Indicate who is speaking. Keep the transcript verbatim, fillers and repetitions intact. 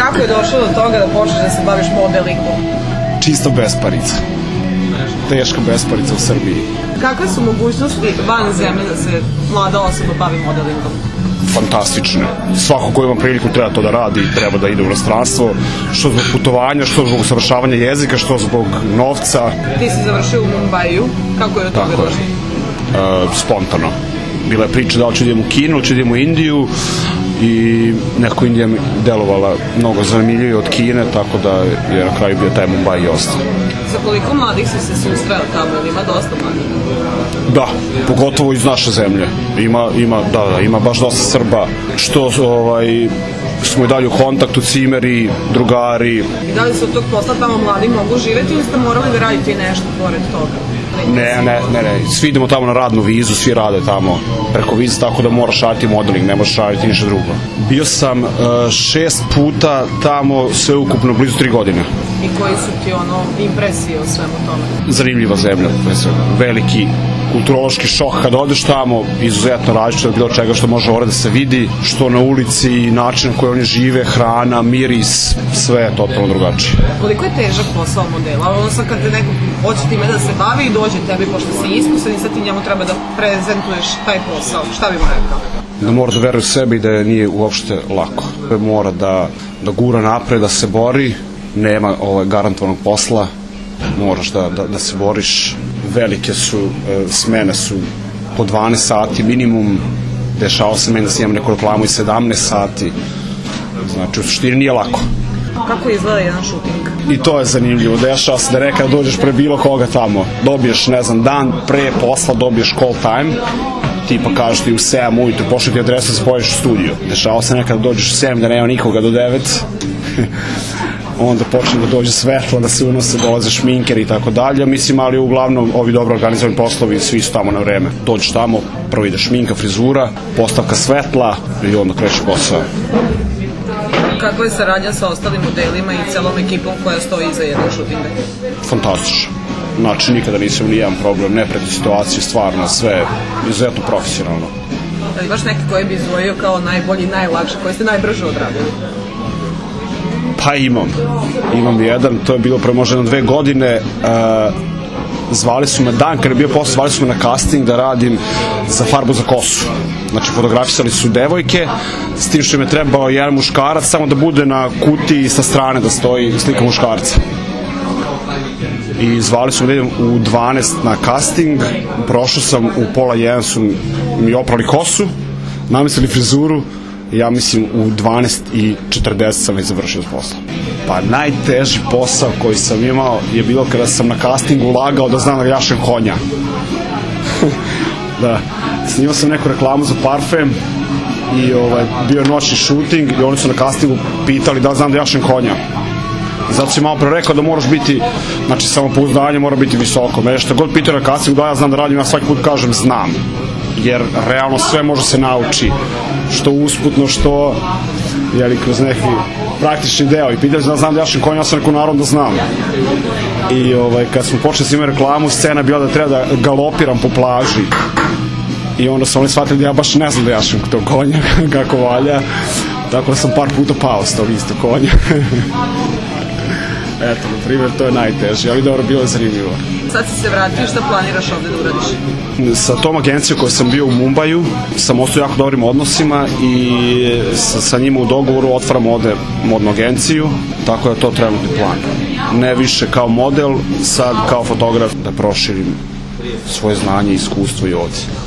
Speaker 1: Kako je došlo do toga da počneš da se baviš modelingom?
Speaker 2: Čista besparica. Teška besparica u Srbiji.
Speaker 1: Kakve su mogućnosti van zemlje da se mlada osoba bavi modelingom?
Speaker 2: Fantastične. Svako ko ima priliku treba to da radi, treba da ide u inostranstvo, što zbog putovanja, što zbog usavršavanja jezika, što zbog novca.
Speaker 1: Ti si završio u Mumbaju, kako je do toga došlo?
Speaker 2: E, spontano. Bila je priča da li ću idem u Kinu, da ću idem u Indiju i neko Indija mi delovala mnogo zanimljivije od Kine, tako da je na kraju bio taj Mumbai i ostao.
Speaker 1: Za koliko mladih si se susreo tamo, ili ima dosta mladih?
Speaker 2: Da, pogotovo iz naše zemlje. Ima, ima, da, da, ima baš dosta Srba, što ovaj, smo i dalje u kontaktu, cimeri, drugari.
Speaker 1: I da li se od tog posla tamo mladi mogu živeti ili ste morali da radite i nešto pored toga?
Speaker 2: Ne, ne, ne, ne, svi idemo tamo na radnu vizu, svi rade tamo preko vize, tako da moraš raditi modeling, ne možeš raditi ništa drugo. Bio sam uh, šest puta tamo, sve ukupno blizu tri godine.
Speaker 1: I koji su ti ono impresije o svemu tome?
Speaker 2: Zanimljiva zemlja, veliki kulturološki šok kad odeš tamo, izuzetno različito od bilo čega što može ovdje da se vidi, što na ulici, način na koji oni žive, hrana, miris, sve je totalno drugačije.
Speaker 1: Koliko je težak posao modela? Ono sad kad te neko hoće time da se bavi i dođe tebi, pošto si iskusan i sad ti njemu treba da prezentuješ taj posao, šta bi mu rekao?
Speaker 2: Da mora da veruje u sebe i da nije uopšte lako. Mora da, da gura napred, da se bori, nema ovaj, garantovanog posla, moraš da, da, da se boriš. Velike su, e, smene su po dvanaest sati minimum, dešao se meni da snimam neku reklamu i sedamnaest sati, znači u suštini nije lako.
Speaker 1: Kako izgleda jedan šuting?
Speaker 2: I to je zanimljivo, dešava se da nekada dođeš pre bilo koga tamo, dobiješ, ne znam, dan pre posla dobiješ call time, tipa kažeš ti u sedam ujutru, pošli ti adresu da se pojedeš u studiju. Dešava se nekada dođeš u sedam da nema nikoga do devet, onda počne da dođe svetlo, da se unose, dolaze šminker i tako dalje, mislim, ali uglavnom ovi dobro organizovani poslovi, svi su tamo na vreme. Dođeš tamo, prvo ide šminka, frizura, postavka svetla i onda kreće posao.
Speaker 1: Kako je saradnja sa ostalim modelima i celom ekipom koja stoji iza jednog šutinga?
Speaker 2: Fantastično. Znači, nikada nisam ni jedan problem, nepredne situacije, stvarno, sve izuzetno profesionalno.
Speaker 1: Da li baš neki koji bi izdvojio kao najbolji, najlakše, koji ste najbrže odradili?
Speaker 2: Pa imam. Imam jedan, to je bilo pre možda jedno dve godine. Uh, zvali su me dan, kada je bio posao, zvali su me na casting da radim za farbu za kosu. Znači, fotografisali su devojke, s tim što im je trebao jedan muškarac, samo da bude na kutiji sa strane da stoji slika muškarca. I zvali su me da idem u dvanaest na casting, prošao sam, u pola jedan su mi oprali kosu, namislili frizuru, ja mislim u dvanaest i četrdeset sam već završio s poslom. Pa najteži posao koji sam imao je bilo kada sam na castingu lagao da znam da jašem konja. Da, snimao sam neku reklamu za parfem i ovaj, bio je noćni shooting i oni su na castingu pitali da znam da jašem konja. I zato si malo pre rekao da moraš biti, znači samopouzdanje mora biti visoko. Mene što god pitaju na castingu da ja znam da radim, ja svaki put kažem znam. Jer realno sve može se nauči, što usputno, što jeli, kroz neki praktični deo. I pitali da znam da jašem konja, ja sam rekao naravno da znam. I ovaj, kad smo počeli s njima reklamu, scena je bila da treba da galopiram po plaži. I onda su oni shvatili da ja baš ne znam da jašem tog konja, kako valja. Tako da sam par puta pao s tog istog konja. Eto, na primjer, to je najteže, ali dobro, bilo je zanimljivo.
Speaker 1: Sad si se vratio, šta planiraš ovde da uradiš?
Speaker 2: Sa tom agencijom koju sam bio u Mumbaju, sam ostao jako dobrim odnosima i sa, sa njima u dogovoru otvaram ovde modnu agenciju, tako da to trenutni plan. Ne više kao model, sad kao fotograf da proširim svoje znanje i iskustvo i ovdje.